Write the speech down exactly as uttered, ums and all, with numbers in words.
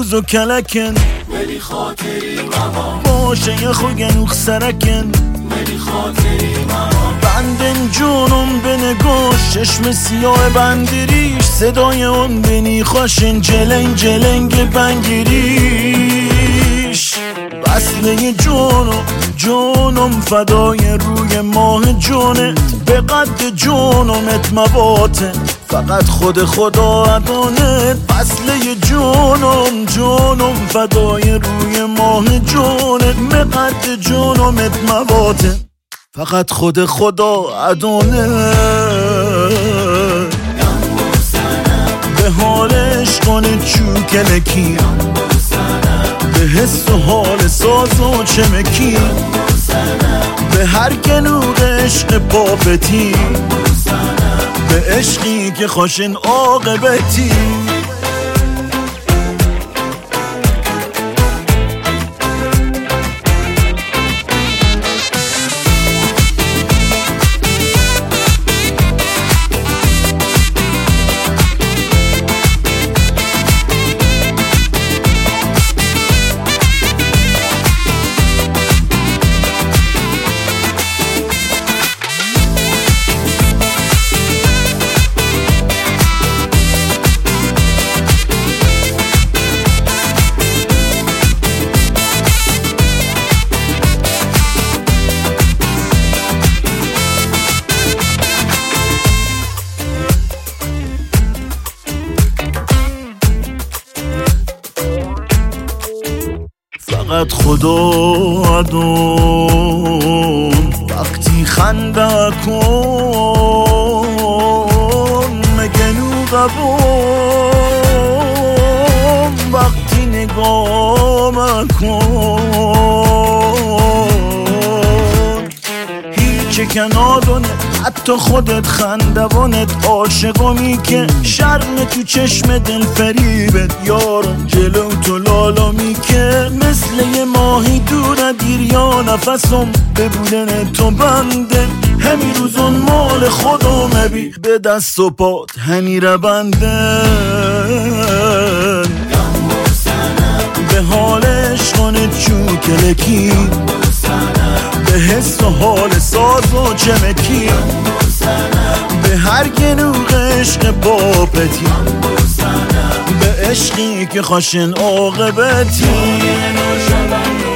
روز و کلکن ولی خاطری ممان باشه یه خو گنوخ سرکن ولی خاطری ممان بندن جونم به نگاش چشم سیاه بندریش صدای اون بینی خوشن جلنگ جلنگ بنگیریش وصله جونم جونم فدای روی ماه جونت به قد جونمت مواتن فقط خود خدا ادانت وصله جونم جونم فدای روی ماه جونت به قد جونمت مواتن فقط خود خدا ادانت به حالش کنه چوکلکی به حس و حال ساز و چمکی به هر گنوغ عشق پاپتی به عشقی که خوشن عاقبتی فقط خدا ادون وقتی خنده کن مگنو قبون وقتی نگاه کن هیچ کنادونه حتی خودت خندوانت عاشقمی که شرم تو چشم دل فریبت یارم جلو تو لالامی که مثل یه ماهی دور دیر یا نفسم به بودن تو بنده همی روزون مال خودم بی به دست و پات همی رو بندن به حالش کنه چوکلکی به حس و حال ساز و چمکی به هر گنوغ عشق پاپتی به عشقی که خوشن عاقبتی